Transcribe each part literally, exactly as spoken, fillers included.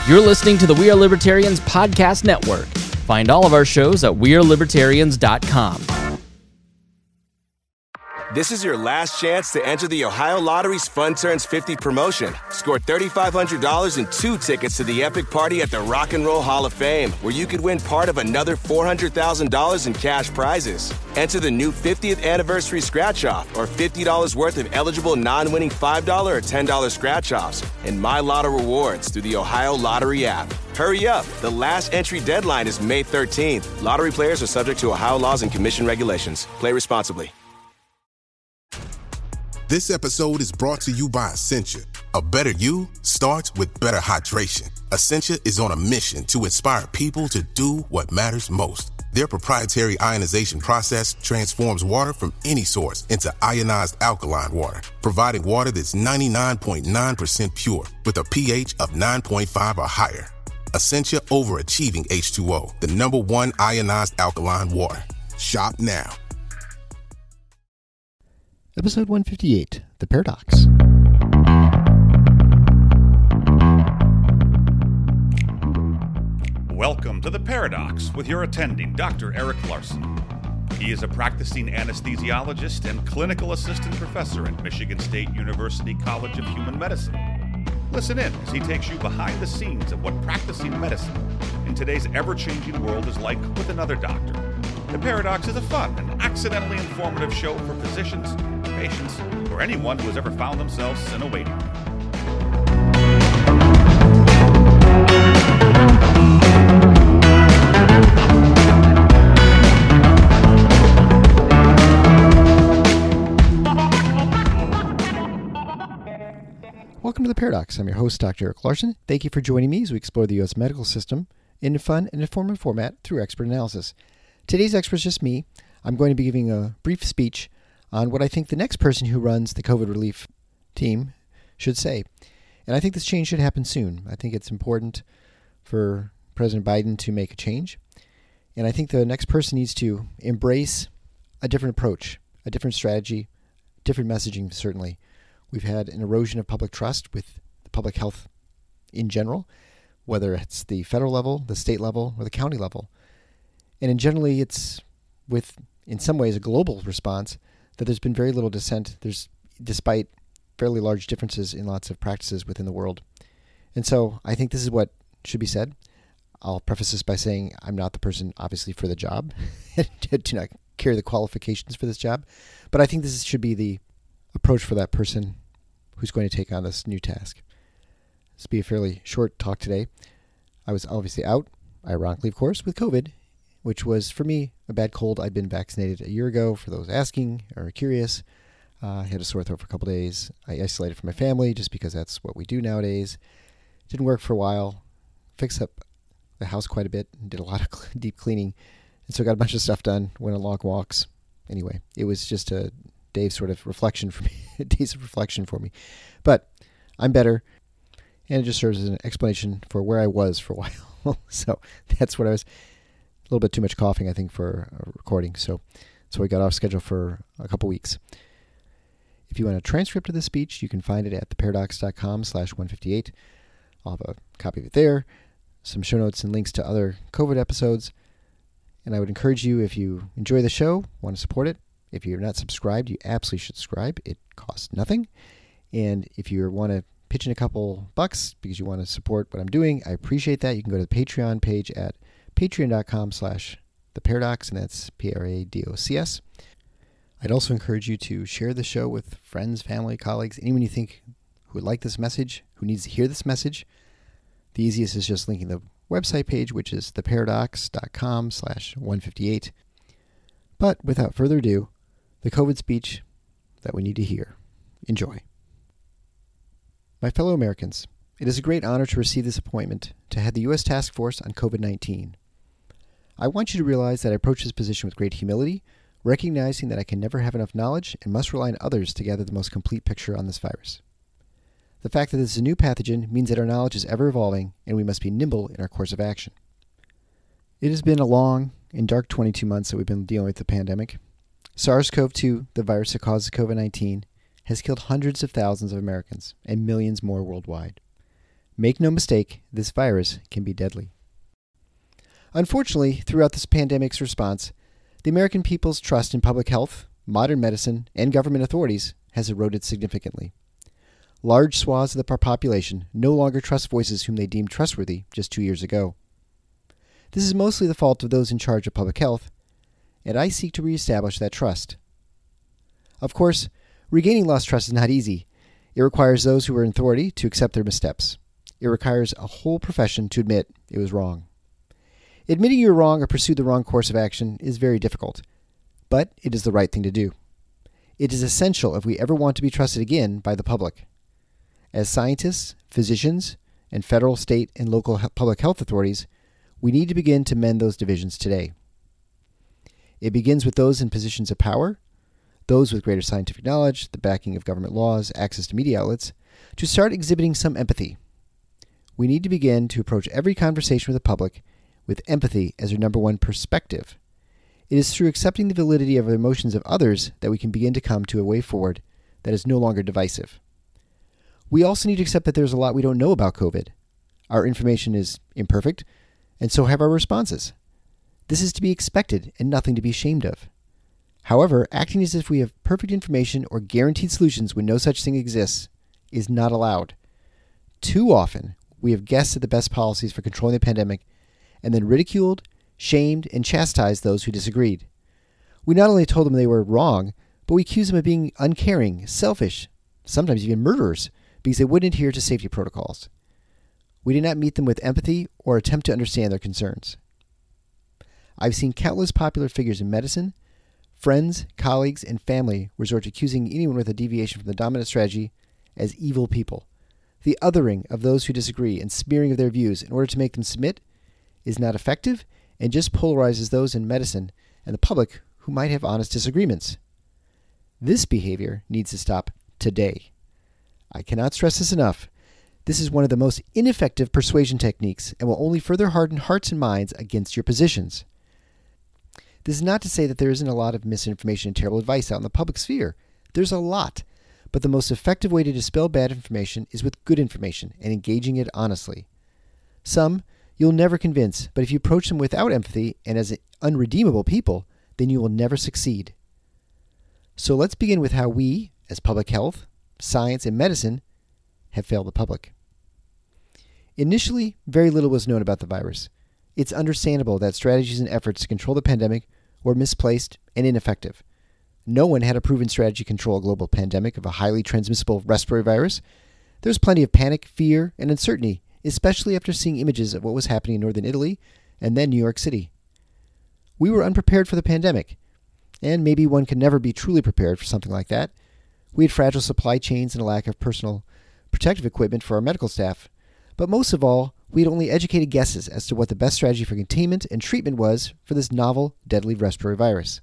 You're listening to the We Are Libertarians Podcast Network. Find all of our shows at we are libertarians dot com. This is your last chance to enter the Ohio Lottery's Fun Turns fifty promotion. Score three thousand five hundred dollars and two tickets to the epic party at the Rock and Roll Hall of Fame, where you could win part of another four hundred thousand dollars in cash prizes. Enter the new fiftieth anniversary scratch-off or fifty dollars worth of eligible non-winning five dollars or ten dollars scratch-offs and My Lotto rewards through the Ohio Lottery app. Hurry up. The last entry deadline is May thirteenth. Lottery players are subject to Ohio laws and commission regulations. Play responsibly. This episode is brought to you by Essentia. A better you starts with better hydration. Essentia is on a mission to inspire people to do what matters most. Their proprietary ionization process transforms water from any source into ionized alkaline water, providing water that's ninety-nine point nine percent pure with a pH of nine point five or higher. Essentia overachieving H two O, the number one ionized alkaline water. Shop now. Episode one fifty-eight, The Paradox. Welcome to The Paradox with your attending, Doctor Eric Larson. He is a practicing anesthesiologist and clinical assistant professor at Michigan State University College of Human Medicine. Listen in as he takes you behind the scenes of what practicing medicine in today's ever-changing world is like with another doctor. The Paradox is a fun and accidentally informative show for physicians, patients, or anyone who has ever found themselves in a waiting room. Welcome to The Paradox. I'm your host, Doctor Eric Larson. Thank you for joining me as we explore the U S medical system in a fun and informative format through expert analysis. Today's expert is just me. I'm going to be giving a brief speech on what I think the next person who runs the COVID relief team should say. And I think this change should happen soon. I think it's important for President Biden to make a change. And I think the next person needs to embrace a different approach, a different strategy, different messaging, certainly. We've had an erosion of public trust with the public health in general, whether it's the federal level, the state level, or the county level. And in generally, it's with, in some ways, a global response that there's been very little dissent. There's, despite fairly large differences in lots of practices within the world. And so I think this is what should be said. I'll preface this by saying I'm not the person, obviously, for the job. Do not carry the qualifications for this job. But I think this should be the approach for that person who's going to take on this new task. This will be a fairly short talk today. I was obviously out, ironically, of course, with COVID, which was, for me, a bad cold. I'd been vaccinated a year ago, for those asking or curious. Uh, I had a sore throat for a couple days. I isolated from my family just because that's what we do nowadays. Didn't work for a while. Fixed up the house quite a bit. Did a lot of cl- deep cleaning. And so got a bunch of stuff done. Went on long walks. Anyway, it was just a day's sort of reflection for me. Days of reflection for me. But I'm better. And it just serves as an explanation for where I was for a while. So that's what I was... A little bit too much coughing, I think, for a recording. So so we got off schedule for a couple weeks. If you want a transcript of this speech, you can find it at theparadox.com slash 158. I'll have a copy of it there, some show notes and links to other COVID episodes. And I would encourage you, if you enjoy the show, want to support it. If you're not subscribed, you absolutely should subscribe. It costs nothing. And if you want to pitch in a couple bucks because you want to support what I'm doing, I appreciate that. You can go to the Patreon page at patreon.com slash the paradox, and that's P R A D O C S. I'd also encourage you to share the show with friends, family, colleagues, anyone you think who would like this message, who needs to hear this message. The easiest is just linking the website page, which is theparadox.com slash 158. But without further ado, the COVID speech that we need to hear. Enjoy. My fellow Americans, it is a great honor to receive this appointment to head the U S Task Force on COVID nineteen. I want you to realize that I approach this position with great humility, recognizing that I can never have enough knowledge and must rely on others to gather the most complete picture on this virus. The fact that this is a new pathogen means that our knowledge is ever evolving and we must be nimble in our course of action. It has been a long and dark twenty-two months that we've been dealing with the pandemic. SARS-C o V two, the virus that causes COVID nineteen, has killed hundreds of thousands of Americans and millions more worldwide. Make no mistake, this virus can be deadly. Unfortunately, throughout this pandemic's response, the American people's trust in public health, modern medicine, and government authorities has eroded significantly. Large swaths of the population no longer trust voices whom they deemed trustworthy just two years ago. This is mostly the fault of those in charge of public health, and I seek to reestablish that trust. Of course, regaining lost trust is not easy. It requires those who are in authority to accept their missteps. It requires a whole profession to admit it was wrong. Admitting you were wrong or pursued the wrong course of action is very difficult, but it is the right thing to do. It is essential if we ever want to be trusted again by the public. As scientists, physicians, and federal, state, and local public health authorities, we need to begin to mend those divisions today. It begins with those in positions of power, those with greater scientific knowledge, the backing of government laws, access to media outlets, to start exhibiting some empathy. We need to begin to approach every conversation with the public with empathy as our number one perspective. It is through accepting the validity of the emotions of others that we can begin to come to a way forward that is no longer divisive. We also need to accept that there's a lot we don't know about COVID. Our information is imperfect, and so have our responses. This is to be expected and nothing to be ashamed of. However, acting as if we have perfect information or guaranteed solutions when no such thing exists is not allowed. Too often, we have guessed at the best policies for controlling the pandemic and then ridiculed, shamed, and chastised those who disagreed. We not only told them they were wrong, but we accused them of being uncaring, selfish, sometimes even murderers, because they wouldn't adhere to safety protocols. We did not meet them with empathy or attempt to understand their concerns. I've seen countless popular figures in medicine, friends, colleagues, and family resort to accusing anyone with a deviation from the dominant strategy as evil people. The othering of those who disagree and smearing of their views in order to make them submit is not effective and just polarizes those in medicine and the public who might have honest disagreements. This behavior needs to stop today. I cannot stress this enough. This is one of the most ineffective persuasion techniques and will only further harden hearts and minds against your positions. This is not to say that there isn't a lot of misinformation and terrible advice out in the public sphere. There's a lot. But the most effective way to dispel bad information is with good information and engaging it honestly. Some you'll never convince, but if you approach them without empathy and as unredeemable people, then you will never succeed. So let's begin with how we, as public health, science, and medicine, have failed the public. Initially, very little was known about the virus. It's understandable that strategies and efforts to control the pandemic were misplaced and ineffective. No one had a proven strategy to control a global pandemic of a highly transmissible respiratory virus. There was plenty of panic, fear, and uncertainty, especially after seeing images of what was happening in northern Italy and then New York City. We were unprepared for the pandemic, and maybe one can never be truly prepared for something like that. We had fragile supply chains and a lack of personal protective equipment for our medical staff. But most of all, we had only educated guesses as to what the best strategy for containment and treatment was for this novel, deadly respiratory virus.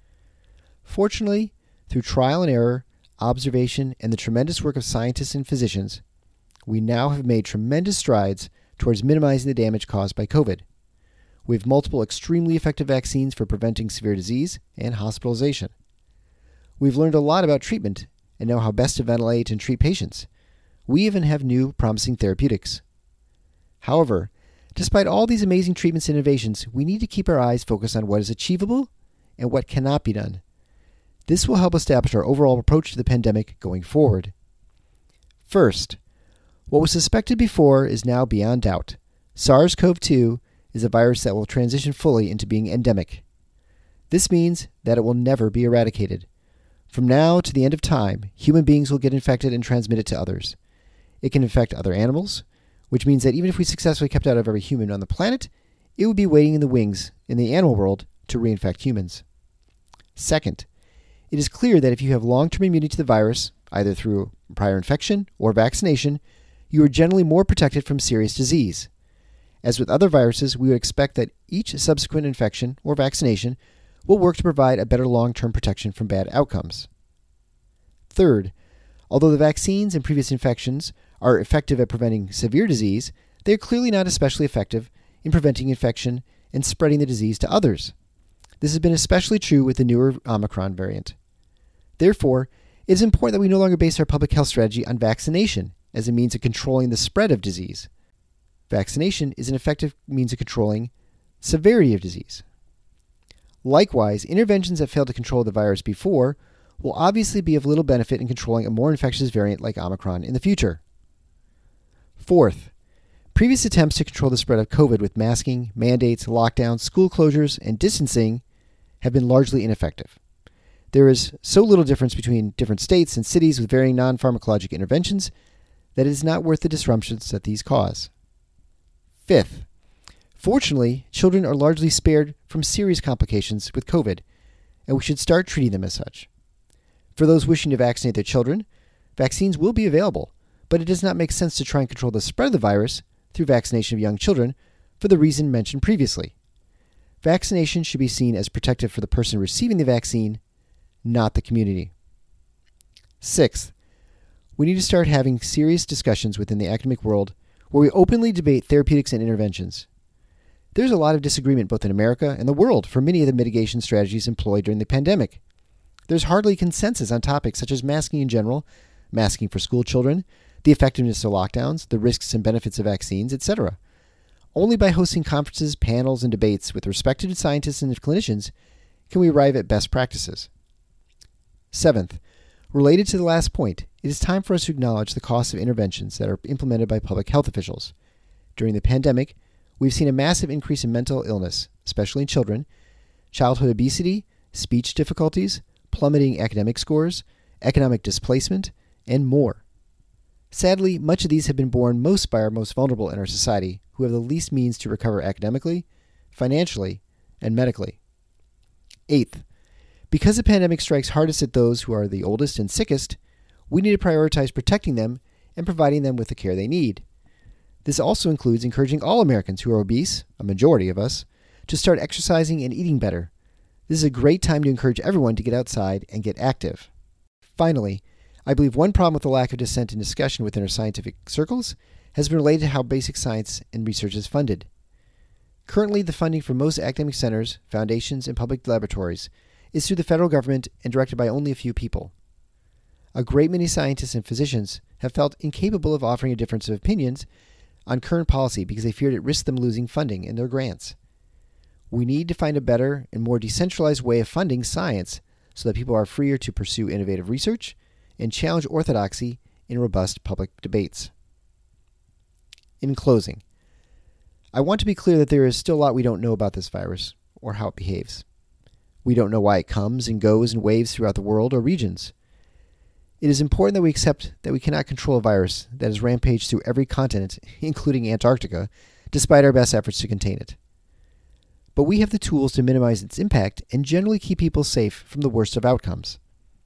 Fortunately, through trial and error, observation, and the tremendous work of scientists and physicians, we now have made tremendous strides towards minimizing the damage caused by COVID. We have multiple extremely effective vaccines for preventing severe disease and hospitalization. We've learned a lot about treatment and know how best to ventilate and treat patients. We even have new, promising therapeutics. However, despite all these amazing treatments and innovations, we need to keep our eyes focused on what is achievable and what cannot be done. This will help establish our overall approach to the pandemic going forward. First, what was suspected before is now beyond doubt. SARS-C o V two is a virus that will transition fully into being endemic. This means that it will never be eradicated. From now to the end of time, human beings will get infected and transmit it to others. It can infect other animals, which means that even if we successfully kept out of every human on the planet, it would be waiting in the wings in the animal world to reinfect humans. Second, it is clear that if you have long-term immunity to the virus, either through prior infection or vaccination, you are generally more protected from serious disease. As with other viruses, we would expect that each subsequent infection or vaccination will work to provide a better long-term protection from bad outcomes. Third, although the vaccines and previous infections are effective at preventing severe disease, they are clearly not especially effective in preventing infection and spreading the disease to others. This has been especially true with the newer Omicron variant. Therefore, it is important that we no longer base our public health strategy on vaccination as a means of controlling the spread of disease. Vaccination is an effective means of controlling severity of disease. Likewise, interventions that failed to control the virus before will obviously be of little benefit in controlling a more infectious variant like Omicron in the future. Fourth, previous attempts to control the spread of COVID with masking, mandates, lockdowns, school closures, and distancing have been largely ineffective. There is so little difference between different states and cities with varying non-pharmacologic interventions that it is not worth the disruptions that these cause. Fifth, fortunately, children are largely spared from serious complications with COVID, and we should start treating them as such. For those wishing to vaccinate their children, vaccines will be available, but it does not make sense to try and control the spread of the virus through vaccination of young children for the reason mentioned previously. Vaccination should be seen as protective for the person receiving the vaccine, not the community. Sixth, we need to start having serious discussions within the academic world where we openly debate therapeutics and interventions. There's a lot of disagreement both in America and the world for many of the mitigation strategies employed during the pandemic. There's hardly consensus on topics such as masking in general, masking for school children, the effectiveness of lockdowns, the risks and benefits of vaccines, et cetera. Only by hosting conferences, panels, and debates with respected scientists and clinicians can we arrive at best practices. Seventh, related to the last point, it is time for us to acknowledge the costs of interventions that are implemented by public health officials. During the pandemic, we've seen a massive increase in mental illness, especially in children, childhood obesity, speech difficulties, plummeting academic scores, economic displacement, and more. Sadly, much of these have been borne most by our most vulnerable in our society, who have the least means to recover academically, financially, and medically. Eighth, because the pandemic strikes hardest at those who are the oldest and sickest, we need to prioritize protecting them and providing them with the care they need. This also includes encouraging all Americans who are obese, a majority of us, to start exercising and eating better. This is a great time to encourage everyone to get outside and get active. Finally, I believe one problem with the lack of dissent and discussion within our scientific circles has been related to how basic science and research is funded. Currently, the funding for most academic centers, foundations, and public laboratories is through the federal government and directed by only a few people. A great many scientists and physicians have felt incapable of offering a difference of opinions on current policy because they feared it risked them losing funding in their grants. We need to find a better and more decentralized way of funding science so that people are freer to pursue innovative research and challenge orthodoxy in robust public debates. In closing, I want to be clear that there is still a lot we don't know about this virus or how it behaves. We don't know why it comes and goes in waves throughout the world or regions. It is important that we accept that we cannot control a virus that has rampaged through every continent, including Antarctica, despite our best efforts to contain it. But we have the tools to minimize its impact and generally keep people safe from the worst of outcomes.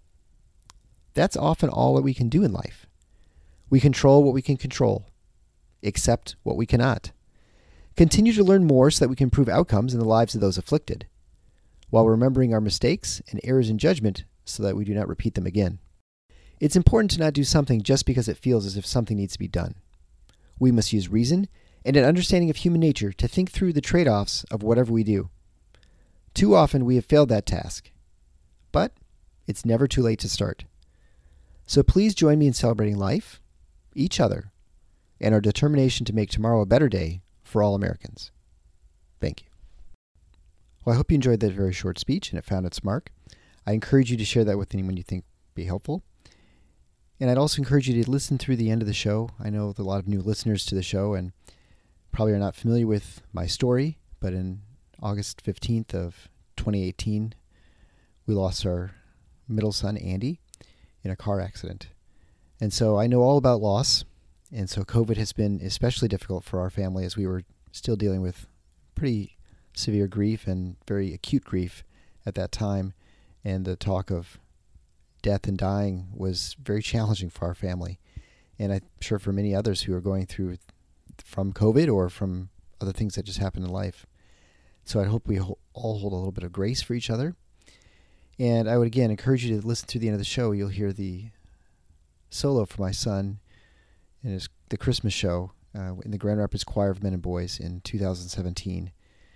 That's often all that we can do in life. We control what we can control, accept what we cannot. Continue to learn more so that we can improve outcomes in the lives of those afflicted, while remembering our mistakes and errors in judgment so that we do not repeat them again. It's important to not do something just because it feels as if something needs to be done. We must use reason and an understanding of human nature to think through the trade-offs of whatever we do. Too often we have failed that task, but it's never too late to start. So please join me in celebrating life, each other, and our determination to make tomorrow a better day for all Americans. Thank you. Well, I hope you enjoyed that very short speech and it found its mark. I encourage you to share that with anyone you think would be helpful. And I'd also encourage you to listen through the end of the show. I know there's a lot of new listeners to the show and probably are not familiar with my story, but in August fifteenth of twenty eighteen, we lost our middle son, Andy, in a car accident. And so I know all about loss, and so COVID has been especially difficult for our family as we were still dealing with pretty severe grief and very acute grief at that time, and the talk of death and dying was very challenging for our family, and I'm sure for many others who are going through from COVID or from other things that just happen in life. So I hope we all hold a little bit of grace for each other. And I would again encourage you to listen through the end of the show. You'll hear the solo for my son in his, the Christmas show uh, in the Grand Rapids Choir of Men and Boys in two thousand seventeen.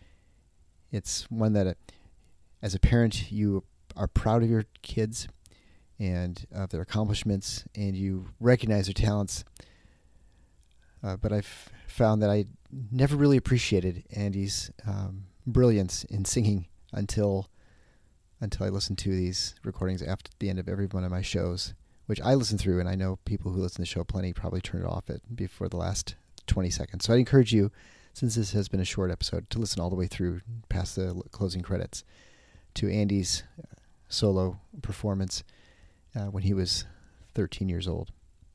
It's one that, uh, as a parent, you are proud of your kids and of their accomplishments, and you recognize their talents, uh, but I've found that I never really appreciated Andy's um, brilliance in singing until until I listened to these recordings after the end of every one of my shows, which I listen through, and I know people who listen to the show plenty probably turn it off at before the last twenty seconds. So I'd encourage you, since this has been a short episode, to listen all the way through past the closing credits to Andy's solo performance uh, when he was thirteen years old.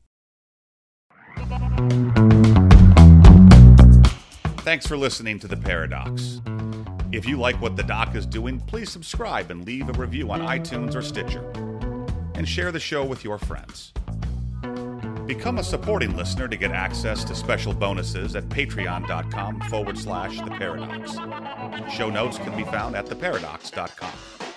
Thanks for listening to The Paradox. If you like what the doc is doing, please subscribe and leave a review on iTunes or Stitcher. And share the show with your friends. Become a supporting listener to get access to special bonuses at patreon.com forward slash The Paradox. Show notes can be found at the paradox dot com.